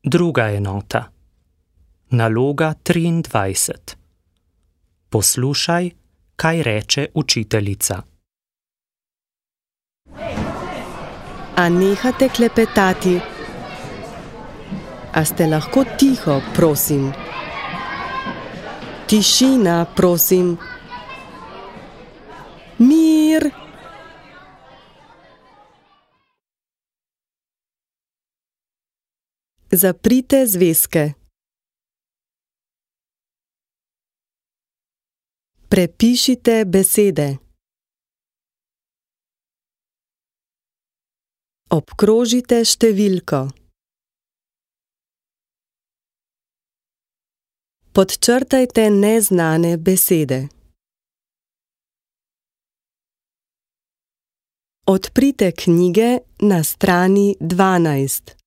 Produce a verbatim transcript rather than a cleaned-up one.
Druga enota. Naloga triindvajset. Poslušaj, kaj reče učiteljica. A nehate klepetati? A ste lahko tiho, prosim? Tišina, prosim. Mir! Zaprite zvezke. Prepišite besede. Obkrožite številko. Podčrtajte neznane besede. Odprite knjige na strani dvanajst.